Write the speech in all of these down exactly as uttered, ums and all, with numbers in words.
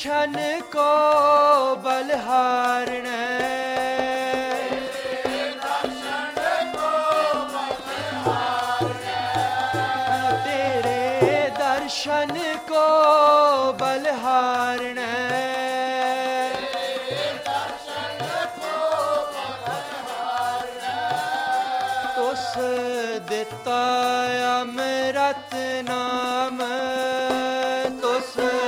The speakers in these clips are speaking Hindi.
दर्शन को बलहारण दर्शन को बलहारण तुस दिता अमृत नाम तुस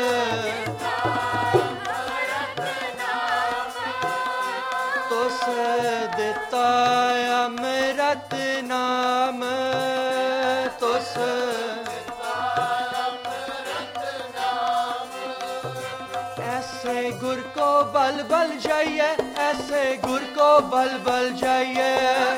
तुस दिता अमृत नाम तुस ऐसे गुर को बल बल जाइए ऐसे गुर को बल बल जाइए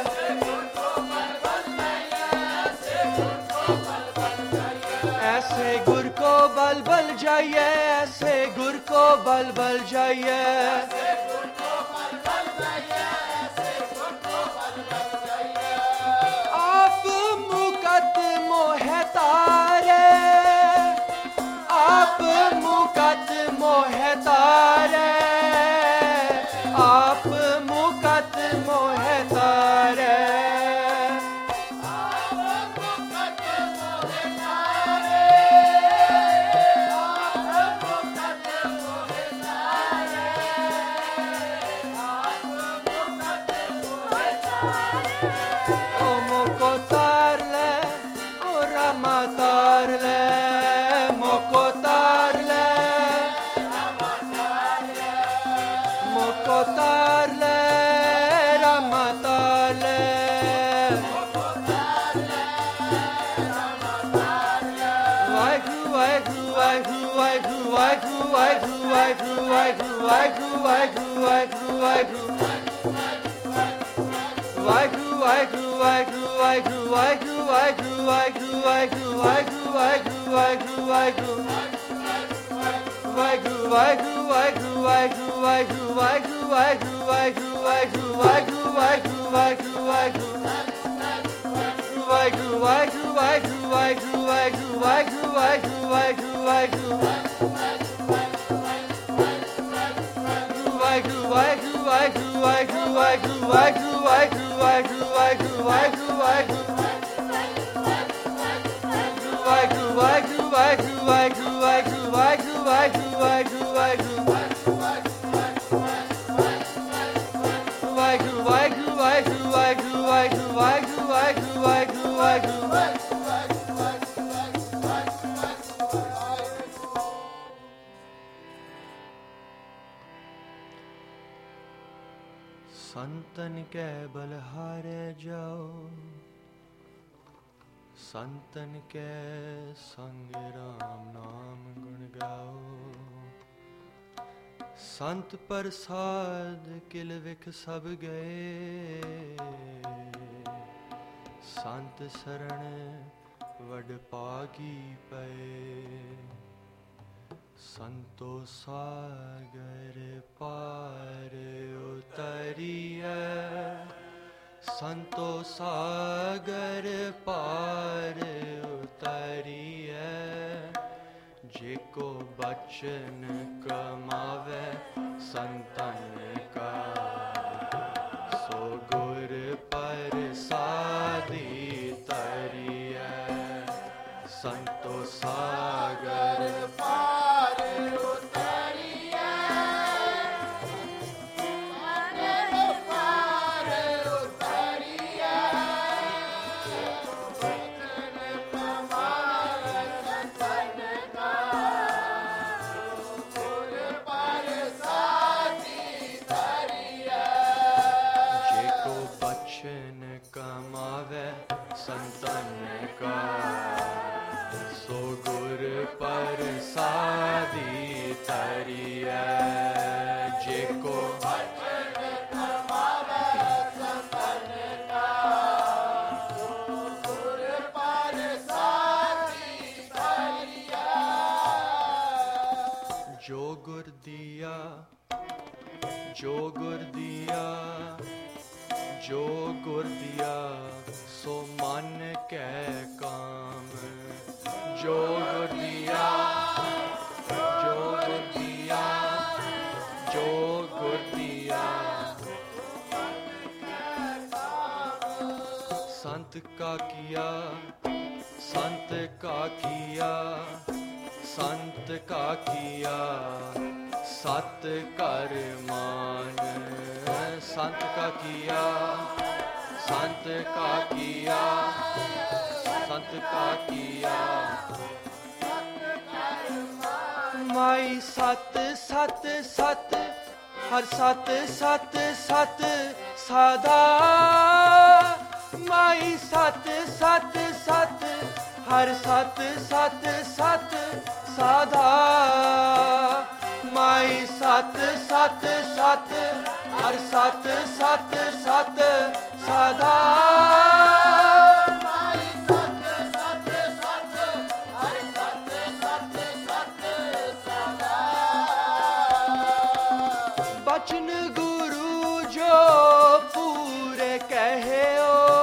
ऐसे गुर को बल बल जाइए ऐसे गुर को बल बल जाइए आप मुकत मोह तारे आप मुकत मोह तारे आप मुकत मोह तारे संतन के बलहारे जाओ संतन के संग राम नाम गुण गाओ संत प्रसाद किल विख सब गए संत शरण वड पागी पए संतो सागर पार उतरिए संतो सागर पार उतरिए जेको बचन कमावे संतन का सो गुर प्रसादी तरिए संतो सागर पार उतरिए सागर पार उतरिए बचन कमावे संतन का गुर प्रसादी तरिए जेको बचन कमावे संतन का सो गुर प्रसादी तरिए जेको बचन कमावे संतन का सो गुर प्रसादी तरिए जो गुर दिया जो गुर दिया जो गुर दिया सो मन के काम जो गुर दिया जो गुर दिया का किया, संत का किया, संत का किया, सत कर मान। संत का किया, संत का किया, संत का किया, माई सत सत सत, हर सत सत सत साधा। माई सत सत सत, हर सत सत सत साधा। माई सत सत सत, हर सत सत सत साधा। बचन गुरु जो पूरे कहे ओ,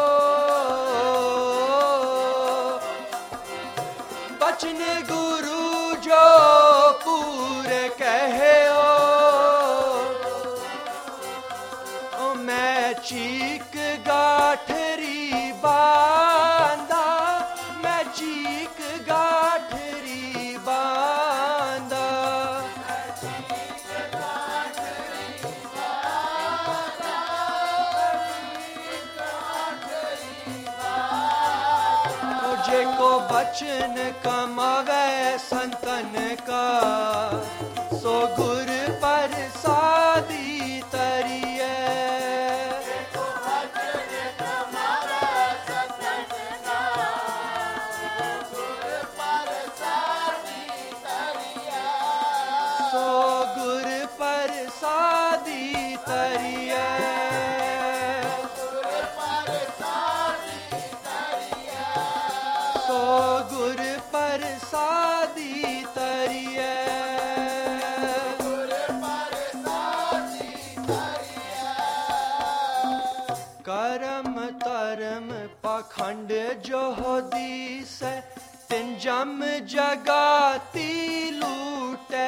बचन गुरु जो पूरे कहे ओ, ओ मैं चीक गाठरी बांधा, मैं चीक गाठरी बांधा। जेको बचन कमावे संतन का, सो गुर प्रसादी तरिए। जेको बचन कमावे संतन का, सो गुर प्रसादी तरिए। सो गुर प्रसादी तरिए। गुर प्रसादी तरिए। गुर प्रसादी तरिए। करम तरम पाखंड जो दिसे, तिन जम जगाती लूटे।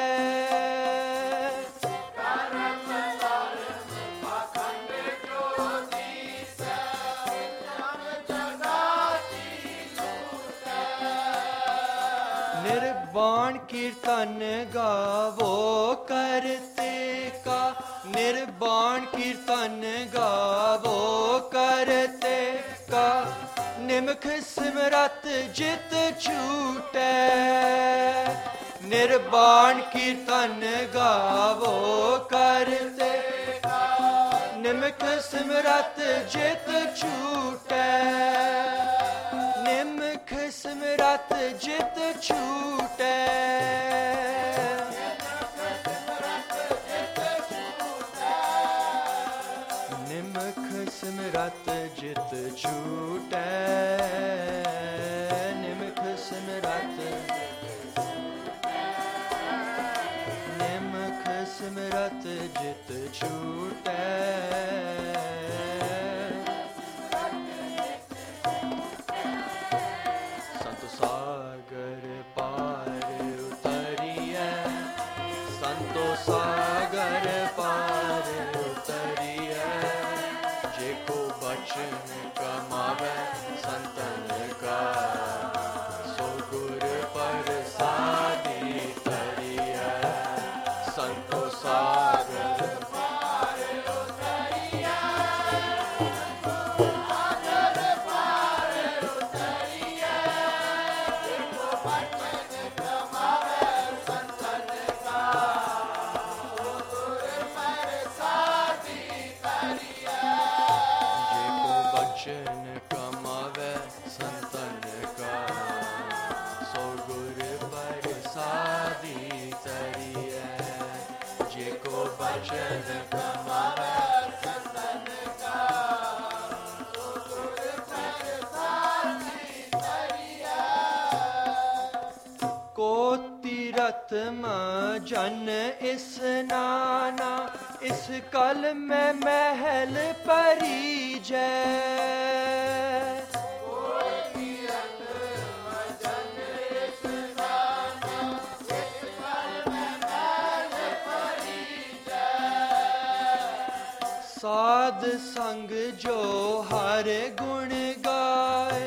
निर्वाण कीर्तन गावो करते का, निर्वाण कीर्तन गावो करते का, निमख सिमरत जित छूटे। निर्वाण कीर्तन गावो करते का, निमख सिमरत जित छूटे। निमख सिमरत जित छूटे। निमख सिमरत जित छूटे। निमख सिमरत, निमख सिमरत जित छूटे। सागर पार उतरिए। जेको बचन कमावे संतन का, सो गुर प्रसादी तरिए। संतो सागर पार उतरिए। सागर पार उतरिए। जेको बचन कमावे संतन का, बचन कमावे संतन का, सो गुर प्रसादी तरिए। जेको बचन कमावे संतन का, सो गुर प्रसादी तरिए। को तीरथ में जन स्नाना, इस कल में महल परी जय। साध संग जो हर गुण गाए,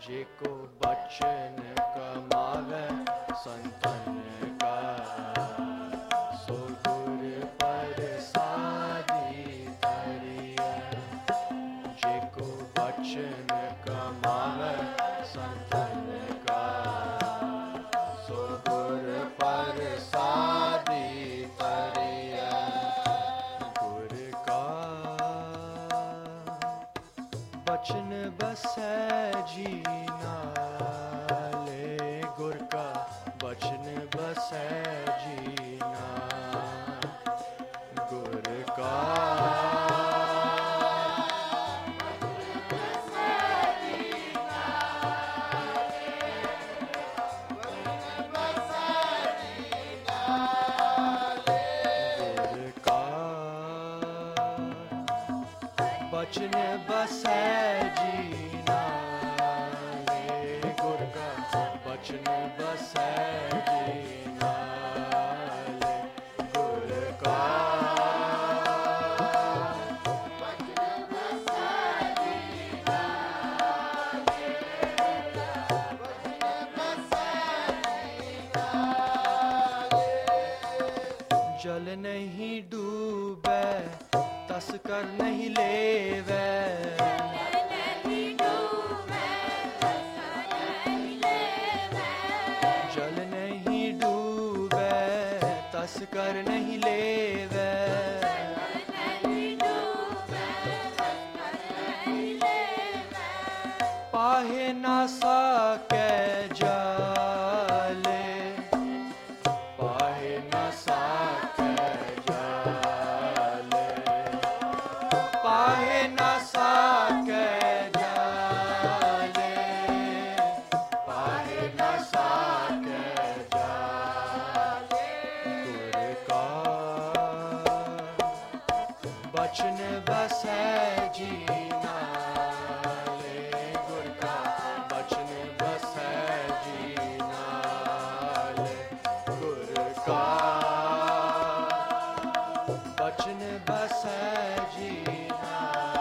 जेको बचन कमावे संतन का, सो गुर प्रसादी धरिया। जेको बचन कमावे संतन का, सो गुर प्रसादी धरिया। गुर का बचन बसै जी नाले, गुर का बचन बसै जी नाल। गुर का बचन बसै जी नाले, गुर का बचन बसै जी नाले। गुर का बचन बसै जी नाले, बचन बसै जी नाले। जल नहीं डूबे तस कर नहीं लेवे, जल नहीं डूबे तस कर नहीं लेवे। जल नहीं डूबे तस कर नहीं लेवे, जल नहीं डूबे तस कर नहीं लेवे। पाहे ना साके जाले, पाहे ना साके जाले। पाहे ना साके जाले, पाहे ना साके जाले। गुर का बचन बसै जी नाले, गुर का बचन बसै जी नाले। गुर का बचन बसै जी नाले।